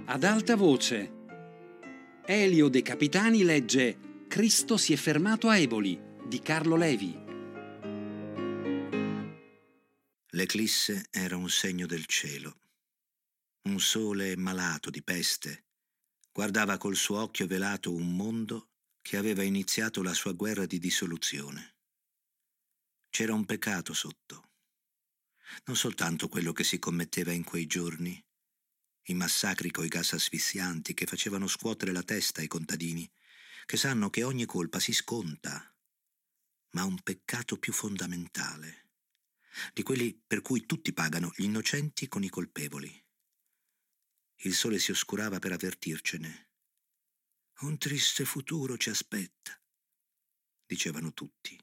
Ad alta voce. Elio De Capitani legge Cristo si è fermato a Eboli di Carlo Levi. L'eclisse era un segno del cielo. Un sole malato di peste guardava col suo occhio velato un mondo che aveva iniziato la sua guerra di dissoluzione. C'era un peccato sotto. Non soltanto quello che si commetteva in quei giorni, i massacri coi gas asfissianti che facevano scuotere la testa ai contadini, che sanno che ogni colpa si sconta, ma un peccato più fondamentale, di quelli per cui tutti pagano, gli innocenti con i colpevoli. Il sole si oscurava per avvertircene. Un triste futuro ci aspetta, dicevano tutti.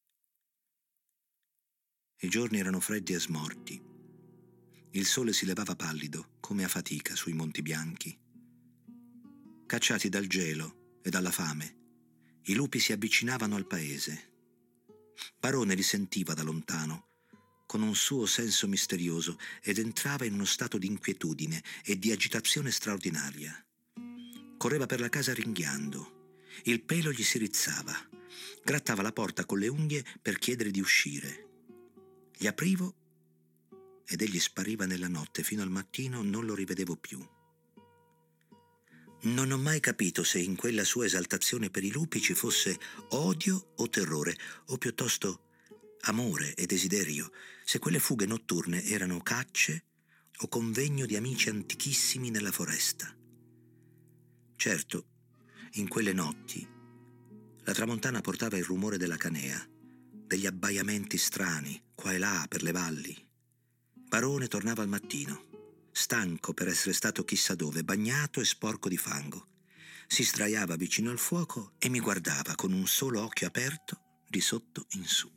I giorni erano freddi e smorti. Il sole si levava pallido, come a fatica, sui monti bianchi. Cacciati dal gelo e dalla fame, i lupi si avvicinavano al paese. Barone li sentiva da lontano, con un suo senso misterioso, ed entrava in uno stato di inquietudine e di agitazione straordinaria. Correva per la casa ringhiando. Il pelo gli si rizzava. Grattava la porta con le unghie per chiedere di uscire. Gli aprivo ed egli spariva nella notte. Fino al mattino non lo rivedevo più. Non ho mai capito se in quella sua esaltazione per i lupi ci fosse odio o terrore, o piuttosto amore e desiderio, se quelle fughe notturne erano cacce o convegno di amici antichissimi nella foresta. Certo, in quelle notti la tramontana portava il rumore della canea, degli abbaiamenti strani qua e là per le valli. Barone tornava al mattino, stanco per essere stato chissà dove, bagnato e sporco di fango. Si sdraiava vicino al fuoco e mi guardava con un solo occhio aperto di sotto in su.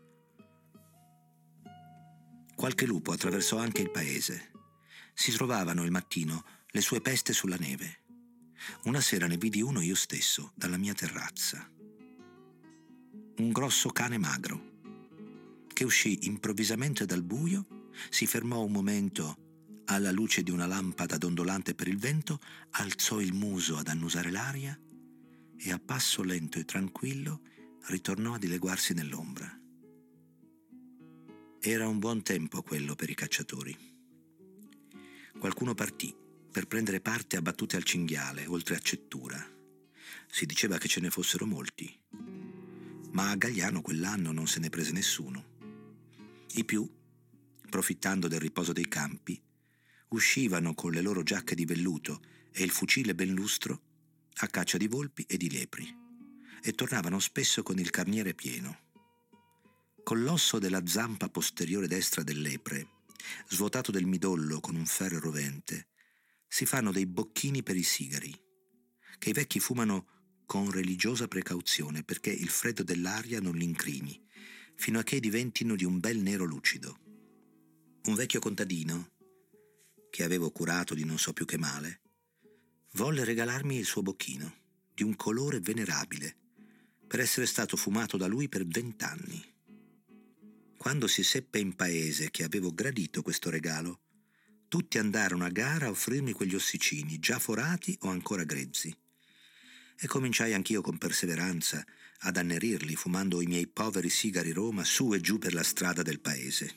Qualche lupo attraversò anche il paese. Si trovavano il mattino le sue peste sulla neve. Una sera ne vidi uno io stesso, dalla mia terrazza. Un grosso cane magro, che uscì improvvisamente dal buio, si fermò un momento alla luce di una lampada dondolante per il vento, alzò il muso ad annusare l'aria e a passo lento e tranquillo ritornò a dileguarsi nell'ombra. Era un buon tempo quello per i cacciatori. Qualcuno partì per prendere parte a battute al cinghiale, oltre a Cettura. Si diceva che ce ne fossero molti, ma a Gagliano quell'anno non se ne prese nessuno. I più, profittando del riposo dei campi, uscivano con le loro giacche di velluto e il fucile ben lustro a caccia di volpi e di lepri, e tornavano spesso con il carniere pieno. Con l'osso della zampa posteriore destra del lepre, svuotato del midollo con un ferro rovente, si fanno dei bocchini per i sigari, che i vecchi fumano con religiosa precauzione perché il freddo dell'aria non li incrimi, fino a che diventino di un bel nero lucido. Un vecchio contadino, che avevo curato di non so più che male, volle regalarmi il suo bocchino, di un colore venerabile, per essere stato fumato da lui per 20 anni. Quando si seppe in paese che avevo gradito questo regalo, tutti andarono a gara a offrirmi quegli ossicini, già forati o ancora grezzi. E cominciai anch'io con perseveranza ad annerirli, fumando i miei poveri sigari Roma su e giù per la strada del paese.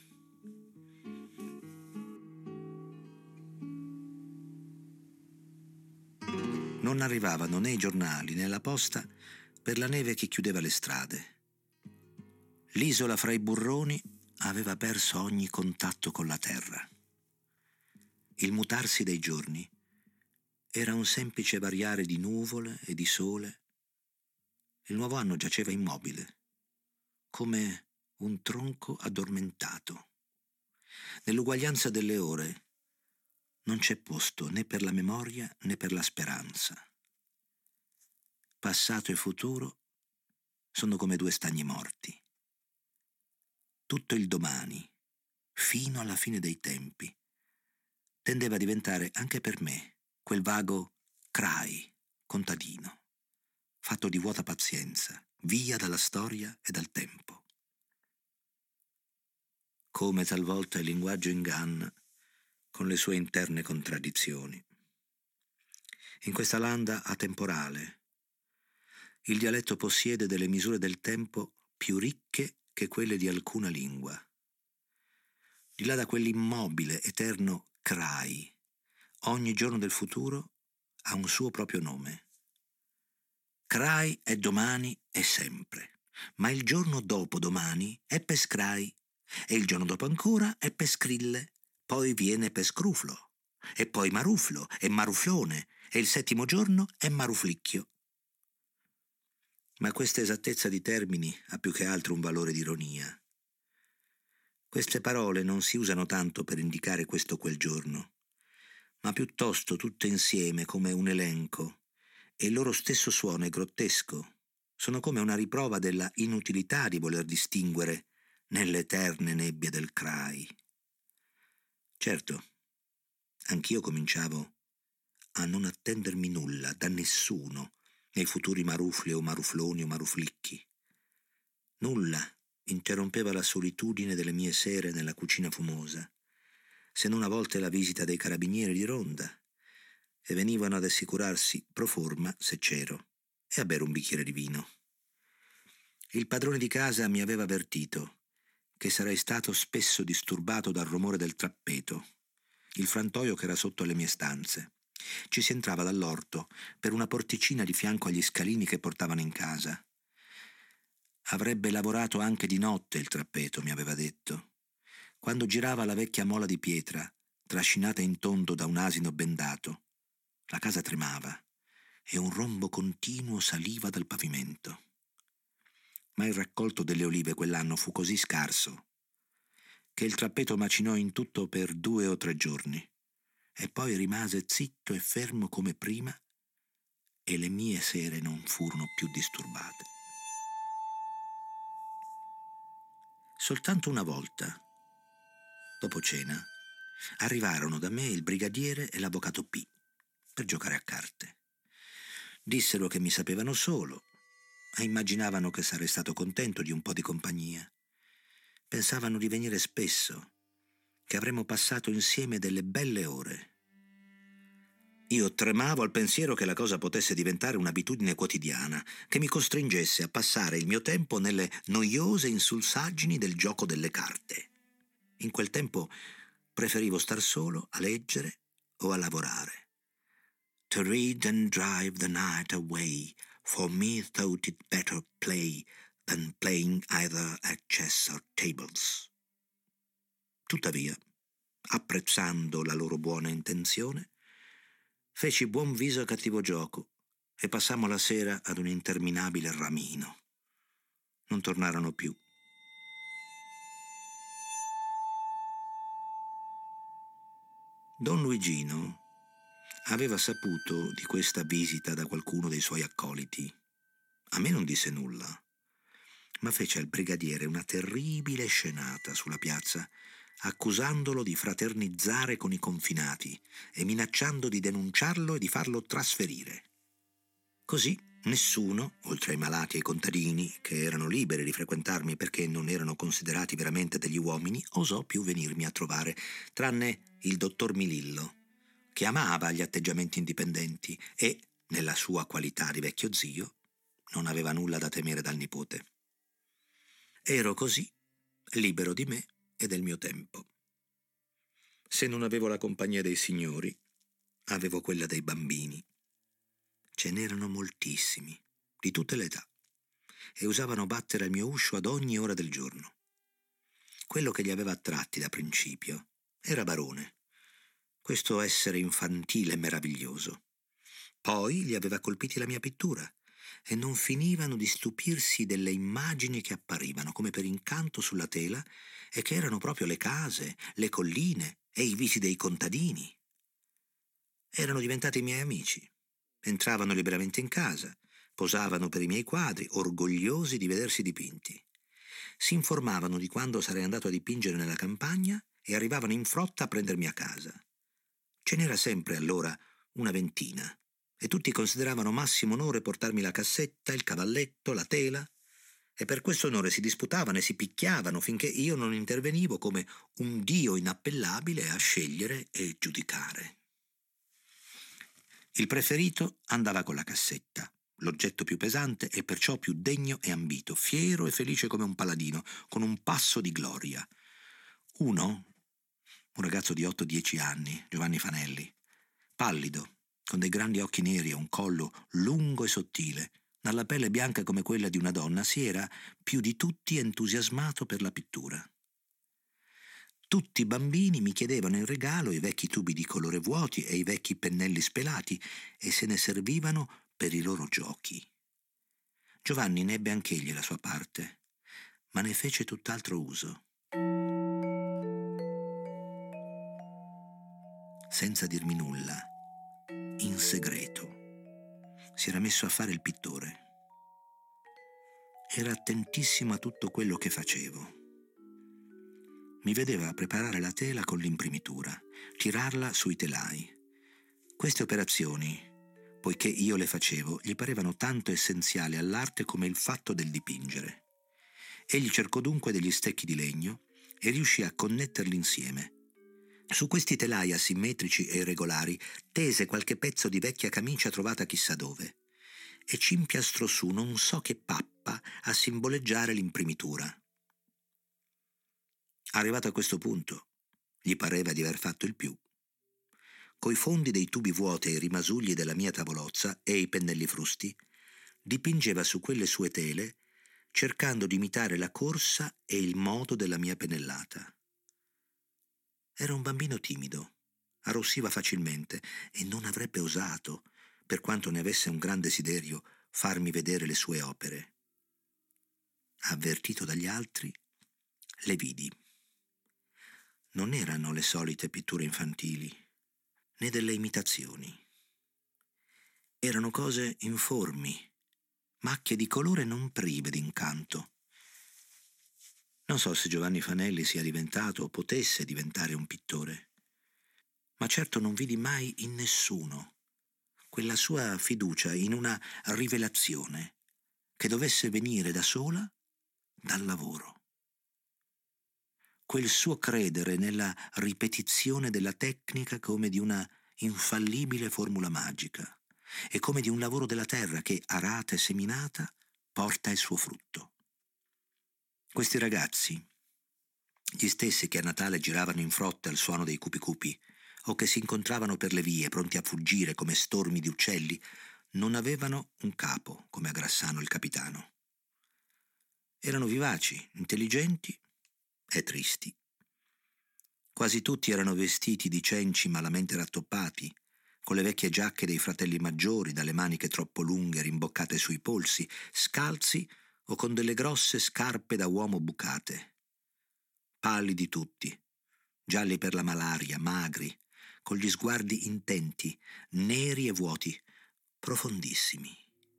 Non arrivavano né i giornali né la posta per la neve che chiudeva le strade. L'isola fra i burroni aveva perso ogni contatto con la terra. Il mutarsi dei giorni era un semplice variare di nuvole e di sole. Il nuovo anno giaceva immobile, come un tronco addormentato. Nell'uguaglianza delle ore non c'è posto né per la memoria né per la speranza. Passato e futuro sono come due stagni morti. Tutto il domani, fino alla fine dei tempi, tendeva a diventare anche per me quel vago crai contadino, fatto di vuota pazienza, via dalla storia e dal tempo. Come talvolta il linguaggio inganna con le sue interne contraddizioni. in questa landa atemporale. Il dialetto possiede delle misure del tempo più ricche che quelle di alcuna lingua. Di là da quell'immobile, eterno Krai, ogni giorno del futuro ha un suo proprio nome. Krai è domani e sempre, ma il giorno dopo domani è Peskrai, e il giorno dopo ancora è Peskrille, poi viene Pescruflo, e poi Maruflo e Maruflone, e il settimo giorno è Maruflicchio. Ma questa esattezza di termini ha più che altro un valore di ironia. Queste parole non si usano tanto per indicare questo o quel giorno, ma piuttosto tutte insieme come un elenco, e il loro stesso suono è grottesco. Sono come una riprova della inutilità di voler distinguere nelle eterne nebbie del Krai. Certo, anch'io cominciavo a non attendermi nulla da nessuno nei futuri Marufli o Marufloni o Maruflicchi. Nulla interrompeva la solitudine delle mie sere nella cucina fumosa, se non a volte la visita dei carabinieri di ronda, e venivano ad assicurarsi pro forma se c'ero e a bere un bicchiere di vino. Il padrone di casa mi aveva avvertito che sarei stato spesso disturbato dal rumore del trappeto, il frantoio che era sotto alle mie stanze. Ci si entrava dall'orto per una porticina di fianco agli scalini che portavano in casa. Avrebbe lavorato anche di notte il trappeto, mi aveva detto. Quando girava la vecchia mola di pietra, trascinata in tondo da un asino bendato, la casa tremava e un rombo continuo saliva dal pavimento. Ma il raccolto delle olive quell'anno fu così scarso che il trappeto macinò in tutto per 2 o 3 giorni e poi rimase zitto e fermo come prima, e le mie sere non furono più disturbate. Soltanto una volta, dopo cena, arrivarono da me il brigadiere e l'avvocato P per giocare a carte. Dissero che mi sapevano solo e immaginavano che sarei stato contento di un po' di compagnia. Pensavano di venire spesso, che avremmo passato insieme delle belle ore. Io tremavo al pensiero che la cosa potesse diventare un'abitudine quotidiana, che mi costringesse a passare il mio tempo nelle noiose insulsaggini del gioco delle carte. In quel tempo preferivo star solo a leggere o a lavorare. To read and drive the night away, for me thought it better play than playing either at chess or tables. Tuttavia, apprezzando la loro buona intenzione, feci buon viso a cattivo gioco e passammo la sera ad un interminabile ramino. Non tornarono più. Don Luigino aveva saputo di questa visita da qualcuno dei suoi accoliti. A me non disse nulla, ma fece al brigadiere una terribile scenata sulla piazza, accusandolo di fraternizzare con i confinati e minacciando di denunciarlo e di farlo trasferire. Così nessuno, oltre ai malati e ai contadini, che erano liberi di frequentarmi perché non erano considerati veramente degli uomini, osò più venirmi a trovare, tranne il dottor Milillo, che amava gli atteggiamenti indipendenti e, nella sua qualità di vecchio zio, non aveva nulla da temere dal nipote. Ero così libero di me e del mio tempo. Se non avevo la compagnia dei signori, avevo quella dei bambini. Ce n'erano moltissimi, di tutte le età, e usavano battere al mio uscio ad ogni ora del giorno. Quello che li aveva attratti da principio era Barone, questo essere infantile e meraviglioso. Poi li aveva colpiti la mia pittura, e non finivano di stupirsi delle immagini che apparivano come per incanto sulla tela e che erano proprio le case, le colline e i visi dei contadini. Erano diventati i miei amici. Entravano liberamente in casa, posavano per i miei quadri, orgogliosi di vedersi dipinti. Si informavano di quando sarei andato a dipingere nella campagna e arrivavano in frotta a prendermi a casa. Ce n'era sempre allora una ventina, e tutti consideravano massimo onore portarmi la cassetta, il cavalletto, la tela, e per questo onore si disputavano e si picchiavano finché io non intervenivo come un dio inappellabile a scegliere e giudicare. Il preferito andava con la cassetta, l'oggetto più pesante e perciò più degno e ambito, fiero e felice come un paladino, con un passo di gloria. Un ragazzo di 8-10 anni, Giovanni Fanelli, pallido, con dei grandi occhi neri e un collo lungo e sottile, dalla pelle bianca come quella di una donna, si era più di tutti entusiasmato per la pittura. Tutti i bambini mi chiedevano in regalo i vecchi tubi di colore vuoti e i vecchi pennelli spelati e se ne servivano per i loro giochi. Giovanni ne ebbe anch'egli la sua parte, ma ne fece tutt'altro uso. Senza dirmi nulla, in segreto, si era messo a fare il pittore. Era attentissimo a tutto quello che facevo. Mi vedeva preparare la tela con l'imprimitura, tirarla sui telai. Queste operazioni, poiché io le facevo, gli parevano tanto essenziali all'arte come il fatto del dipingere. Egli cercò dunque degli stecchi di legno e riuscì a connetterli insieme. Su questi telai asimmetrici e irregolari tese qualche pezzo di vecchia camicia trovata chissà dove e ci impiastrò su non so che pappa a simboleggiare l'imprimitura. Arrivato a questo punto, gli pareva di aver fatto il più. Coi fondi dei tubi vuoti e i rimasugli della mia tavolozza e i pennelli frusti, dipingeva su quelle sue tele, cercando di imitare la corsa e il modo della mia pennellata. Era un bambino timido, arrossiva facilmente e non avrebbe osato, per quanto ne avesse un gran desiderio, farmi vedere le sue opere. Avvertito dagli altri, le vidi. Non erano le solite pitture infantili, né delle imitazioni. Erano cose informi, macchie di colore non prive d'incanto. Non so se Giovanni Fanelli sia diventato o potesse diventare un pittore, ma certo non vidi mai in nessuno quella sua fiducia in una rivelazione che dovesse venire da sola dal lavoro. Quel suo credere nella ripetizione della tecnica come di una infallibile formula magica e come di un lavoro della terra che, arata e seminata, porta il suo frutto. Questi ragazzi, gli stessi che a Natale giravano in frotte al suono dei cupi o che si incontravano per le vie pronti a fuggire come stormi di uccelli, non avevano un capo come a Grassano il capitano. Erano vivaci, intelligenti e tristi. Quasi tutti erano vestiti di cenci malamente rattoppati, con le vecchie giacche dei fratelli maggiori dalle maniche troppo lunghe rimboccate sui polsi, scalzi o con delle grosse scarpe da uomo bucate. Pallidi tutti, gialli per la malaria, magri, con gli sguardi intenti, neri e vuoti, profondissimi.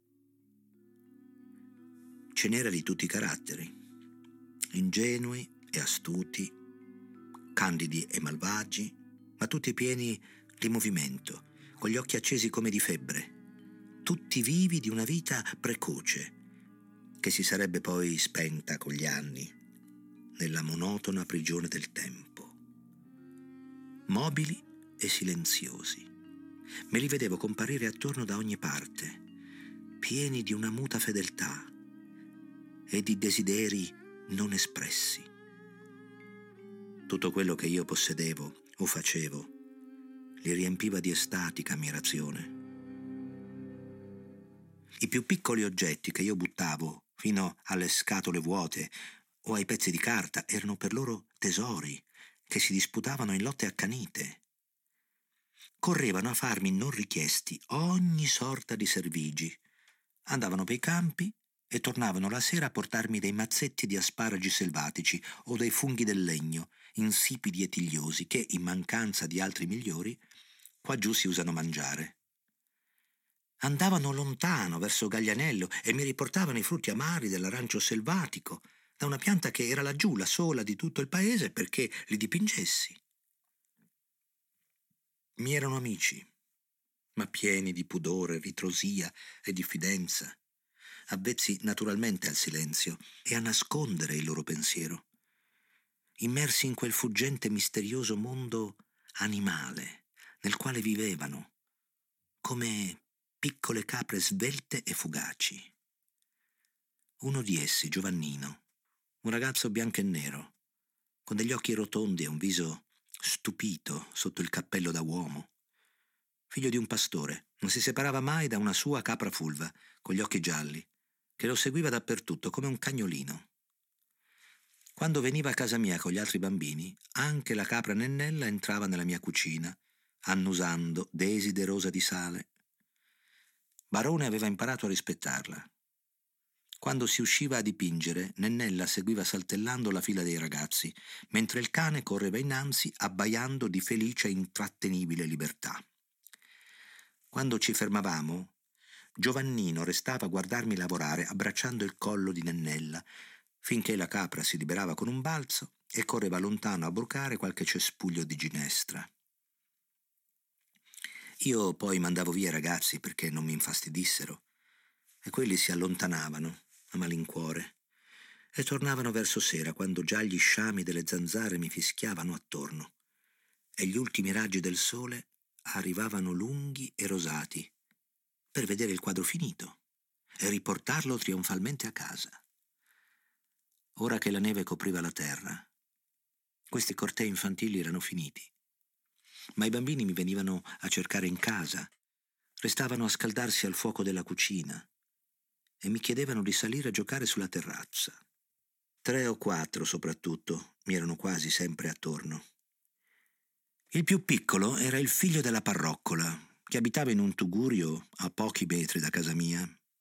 Ce n'era di tutti i caratteri, ingenui e astuti, candidi e malvagi, ma tutti pieni di movimento, con gli occhi accesi come di febbre, tutti vivi di una vita precoce, che si sarebbe poi spenta con gli anni, nella monotona prigione del tempo. Mobili e silenziosi, me li vedevo comparire attorno da ogni parte, pieni di una muta fedeltà e di desideri non espressi. Tutto quello che io possedevo o facevo li riempiva di estatica ammirazione. I più piccoli oggetti che io buttavo fino alle scatole vuote o ai pezzi di carta erano per loro tesori che si disputavano in lotte accanite. Correvano a farmi non richiesti ogni sorta di servigi, andavano per i campi e tornavano la sera a portarmi dei mazzetti di asparagi selvatici o dei funghi del legno, insipidi e tigliosi, che, in mancanza di altri migliori, qua giù si usano mangiare. Andavano lontano, verso Gaglianello, e mi riportavano i frutti amari dell'arancio selvatico, da una pianta che era laggiù, la sola di tutto il paese, perché li dipingessi. Mi erano amici, ma pieni di pudore, ritrosia e diffidenza, avvezzi naturalmente al silenzio e a nascondere il loro pensiero, immersi in quel fuggente misterioso mondo animale nel quale vivevano, come piccole capre svelte e fugaci. Uno di essi, Giovannino, un ragazzo bianco e nero, con degli occhi rotondi e un viso stupito sotto il cappello da uomo. Figlio di un pastore, non si separava mai da una sua capra fulva, con gli occhi gialli, che lo seguiva dappertutto come un cagnolino. Quando veniva a casa mia con gli altri bambini, anche la capra Nennella entrava nella mia cucina, annusando, desiderosa di sale. Barone aveva imparato a rispettarla. Quando si usciva a dipingere, Nennella seguiva saltellando la fila dei ragazzi, mentre il cane correva innanzi abbaiando di felice e intrattenibile libertà. Quando ci fermavamo, Giovannino restava a guardarmi lavorare abbracciando il collo di Nennella, finché la capra si liberava con un balzo e correva lontano a brucare qualche cespuglio di ginestra. Io poi mandavo via i ragazzi perché non mi infastidissero, e quelli si allontanavano a malincuore e tornavano verso sera, quando già gli sciami delle zanzare mi fischiavano attorno e gli ultimi raggi del sole arrivavano lunghi e rosati per vedere il quadro finito e riportarlo trionfalmente a casa. Ora che la neve copriva la terra, questi cortei infantili erano finiti, ma i bambini mi venivano a cercare in casa, restavano a scaldarsi al fuoco della cucina e mi chiedevano di salire a giocare sulla terrazza. 3 o 4 soprattutto mi erano quasi sempre attorno. Il più piccolo era il figlio della parroccola, che abitava in un tugurio a pochi metri da casa mia.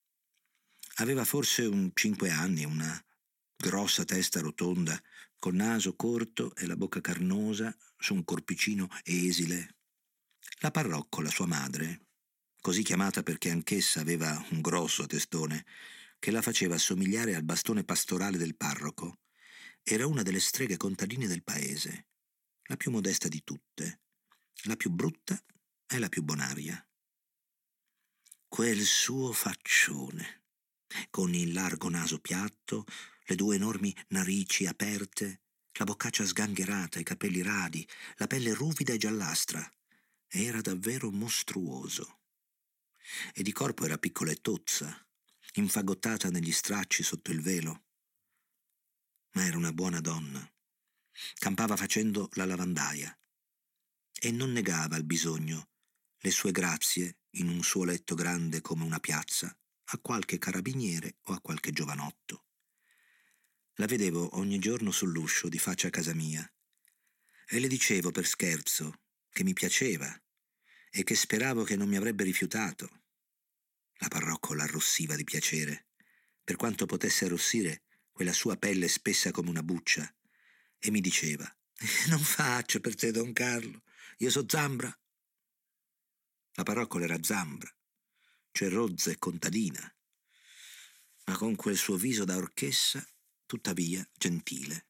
Aveva forse 5 anni, una grossa testa rotonda, col naso corto e la bocca carnosa su un corpicino esile. La parroccola, sua madre, così chiamata perché anch'essa aveva un grosso testone che la faceva assomigliare al bastone pastorale del parroco, era una delle streghe contadine del paese, la più modesta di tutte, la più brutta e la più bonaria. Quel suo faccione, con il largo naso piatto, le 2 enormi narici aperte, la boccaccia sgangherata, i capelli radi, la pelle ruvida e giallastra, era davvero mostruoso. E di corpo era piccola e tozza, infagottata negli stracci sotto il velo. Ma era una buona donna. Campava facendo la lavandaia e non negava al bisogno le sue grazie in un suo letto grande come una piazza a qualche carabiniere o a qualche giovanotto. La vedevo ogni giorno sull'uscio di faccia a casa mia e le dicevo per scherzo che mi piaceva e che speravo che non mi avrebbe rifiutato. La parroccola arrossiva di piacere, per quanto potesse arrossire quella sua pelle spessa come una buccia, e mi diceva: «Non faccio per te, Don Carlo, io so Zambra». La parroccola era Zambra, cioè rozza e contadina, ma con quel suo viso da orchessa, tuttavia gentile.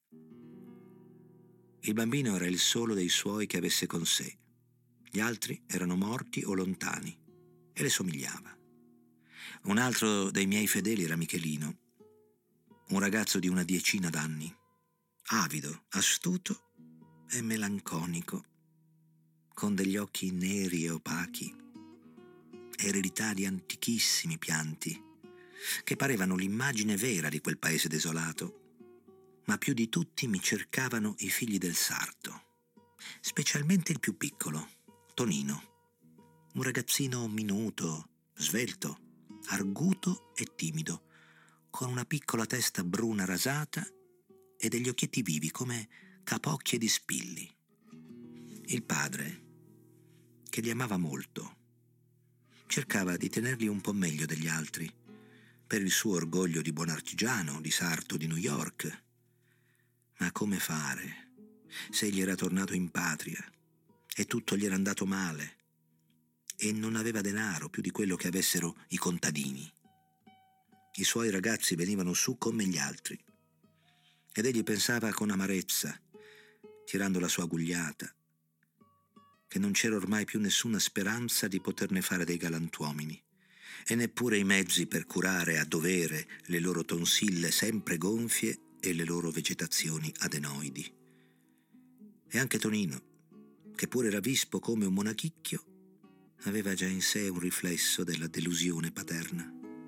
Il bambino era il solo dei suoi che avesse con sé. Gli altri erano morti o lontani e le somigliava. Un altro dei miei fedeli era Michelino, un ragazzo di una 10 d'anni, avido, astuto e melanconico, con degli occhi neri e opachi, eredità di antichissimi pianti, che parevano l'immagine vera di quel paese desolato. Ma più di tutti mi cercavano i figli del sarto, specialmente il più piccolo, Tonino, un ragazzino minuto, svelto, arguto e timido, con una piccola testa bruna rasata e degli occhietti vivi come capocchie di spilli. Il padre, che li amava molto, cercava di tenerli un po' meglio degli altri, per il suo orgoglio di buon artigiano, di sarto di New York. Ma come fare, se egli era tornato in patria e tutto gli era andato male e non aveva denaro più di quello che avessero i contadini? I suoi ragazzi venivano su come gli altri ed egli pensava con amarezza, tirando la sua agugliata, che non c'era ormai più nessuna speranza di poterne fare dei galantuomini e neppure i mezzi per curare a dovere le loro tonsille sempre gonfie e le loro vegetazioni adenoidi. E anche Tonino, che pure era vispo come un monachicchio, aveva già in sé un riflesso della delusione paterna.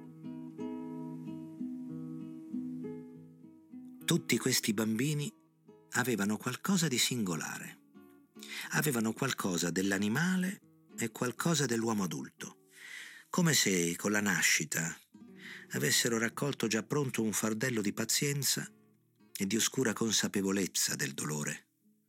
Tutti questi bambini avevano qualcosa di singolare. Avevano qualcosa dell'animale e qualcosa dell'uomo adulto, come se con la nascita avessero raccolto già pronto un fardello di pazienza e di oscura consapevolezza del dolore.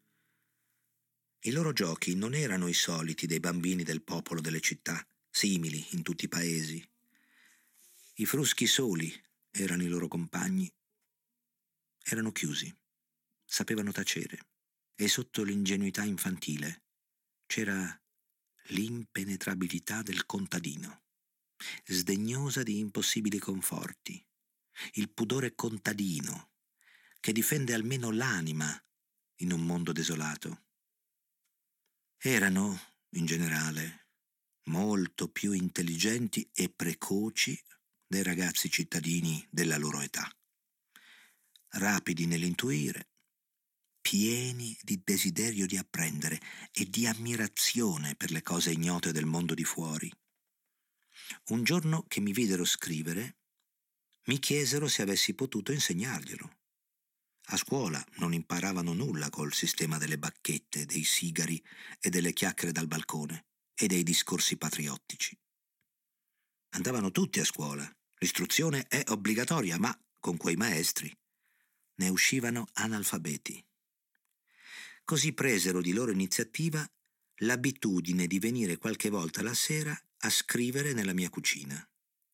I loro giochi non erano i soliti dei bambini del popolo delle città, simili in tutti i paesi. I fruschi soli erano i loro compagni. Erano chiusi, sapevano tacere, e sotto l'ingenuità infantile c'era l'impenetrabilità del contadino, sdegnosa di impossibili conforti, il pudore contadino che difende almeno l'anima in un mondo desolato. Erano, in generale, molto più intelligenti e precoci dei ragazzi cittadini della loro età, rapidi nell'intuire, pieni di desiderio di apprendere e di ammirazione per le cose ignote del mondo di fuori. Un giorno che mi videro scrivere, mi chiesero se avessi potuto insegnarglielo. A scuola non imparavano nulla col sistema delle bacchette, dei sigari e delle chiacchiere dal balcone e dei discorsi patriottici. Andavano tutti a scuola, l'istruzione è obbligatoria, ma con quei maestri ne uscivano analfabeti. Così presero di loro iniziativa l'abitudine di venire qualche volta la sera a scrivere nella mia cucina.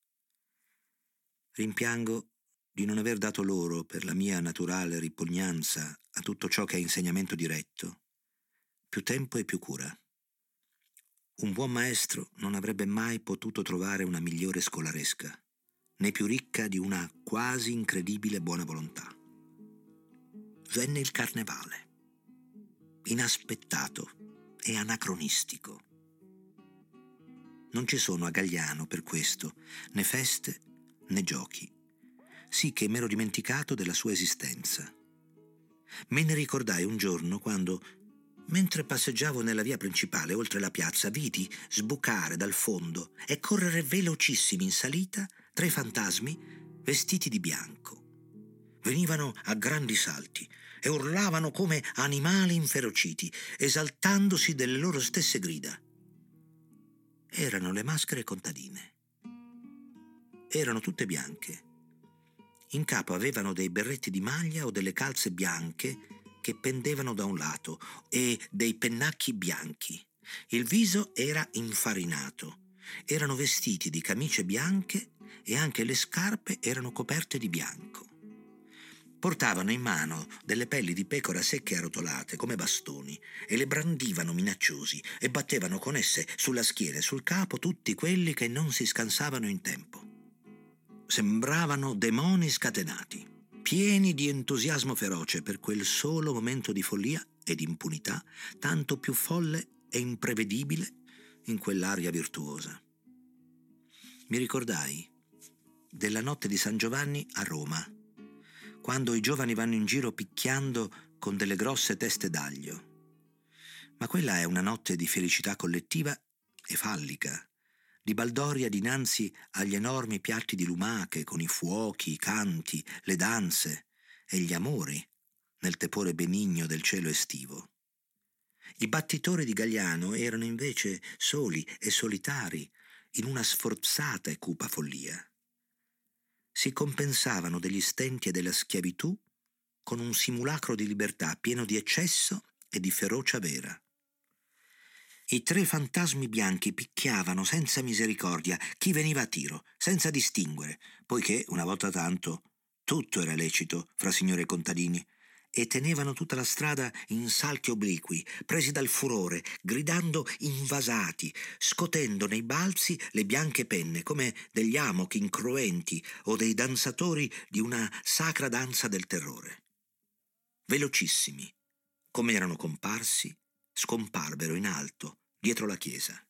Rimpiango di non aver dato loro, per la mia naturale ripugnanza a tutto ciò che è insegnamento diretto, più tempo e più cura. Un buon maestro non avrebbe mai potuto trovare una migliore scolaresca, né più ricca di una quasi incredibile buona volontà. Venne il carnevale, inaspettato e anacronistico. Non ci sono a Gagliano per questo né feste né giochi, sì che m'ero dimenticato della sua esistenza. Me ne ricordai un giorno quando, mentre passeggiavo nella via principale oltre la piazza, vidi sbucare dal fondo e correre velocissimi in salita 3 fantasmi vestiti di bianco. Venivano a grandi salti e urlavano come animali inferociti, esaltandosi delle loro stesse grida. Erano le maschere contadine. Erano tutte bianche. In capo avevano dei berretti di maglia o delle calze bianche che pendevano da un lato e dei pennacchi bianchi. Il viso era infarinato. Erano vestiti di camicie bianche e anche le scarpe erano coperte di bianco. Portavano in mano delle pelli di pecora secche arrotolate come bastoni e le brandivano minacciosi e battevano con esse sulla schiena e sul capo tutti quelli che non si scansavano in tempo. Sembravano demoni scatenati, pieni di entusiasmo feroce per quel solo momento di follia e di impunità, tanto più folle e imprevedibile in quell'aria virtuosa. Mi ricordai della notte di San Giovanni a Roma, quando i giovani vanno in giro picchiando con delle grosse teste d'aglio. Ma quella è una notte di felicità collettiva e fallica, di baldoria dinanzi agli enormi piatti di lumache con i fuochi, i canti, le danze e gli amori nel tepore benigno del cielo estivo. I battitori di Gagliano erano invece soli e solitari in una sforzata e cupa follia. Si compensavano degli stenti e della schiavitù con un simulacro di libertà pieno di eccesso e di ferocia vera. I 3 fantasmi bianchi picchiavano senza misericordia chi veniva a tiro, senza distinguere, poiché, una volta tanto, tutto era lecito fra signori e contadini, e tenevano tutta la strada in salti obliqui, presi dal furore, gridando invasati, scotendo nei balzi le bianche penne, come degli amochi incruenti o dei danzatori di una sacra danza del terrore. Velocissimi, come erano comparsi, scomparvero in alto, dietro la chiesa.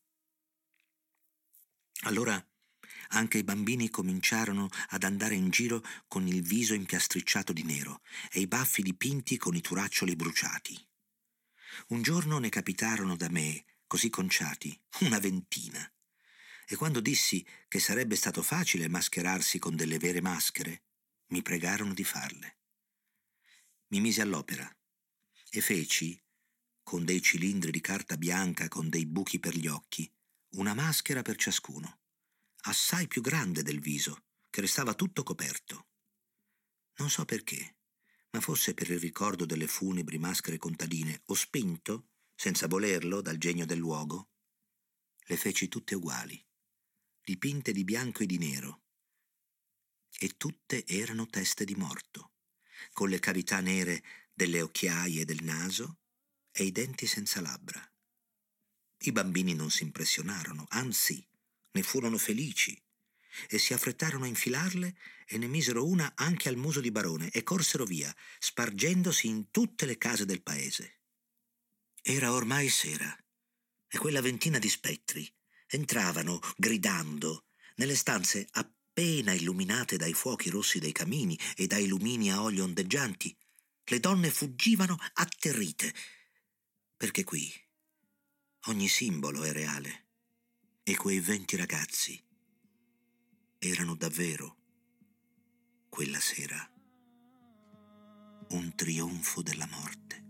Allora anche i bambini cominciarono ad andare in giro con il viso impiastricciato di nero e i baffi dipinti con i turaccioli bruciati. Un giorno ne capitarono da me così conciati, una ventina. E quando dissi che sarebbe stato facile mascherarsi con delle vere maschere, mi pregarono di farle. Mi misi all'opera e feci, con dei cilindri di carta bianca con dei buchi per gli occhi, una maschera per ciascuno, assai più grande del viso, che restava tutto coperto. Non so perché, ma forse per il ricordo delle funebri maschere contadine, ho spinto, senza volerlo, dal genio del luogo. Le feci tutte uguali, dipinte di bianco e di nero, e tutte erano teste di morto, con le cavità nere delle occhiaie e del naso e i denti senza labbra. I bambini non si impressionarono, anzi, ne furono felici, e si affrettarono a infilarle e ne misero una anche al muso di Barone e corsero via, spargendosi in tutte le case del paese. Era ormai sera e quella ventina di spettri entravano, gridando, nelle stanze appena illuminate dai fuochi rossi dei camini e dai lumini a olio ondeggianti. Le donne fuggivano atterrite, perché qui ogni simbolo è reale e quei 20 ragazzi erano davvero, quella sera, un trionfo della morte.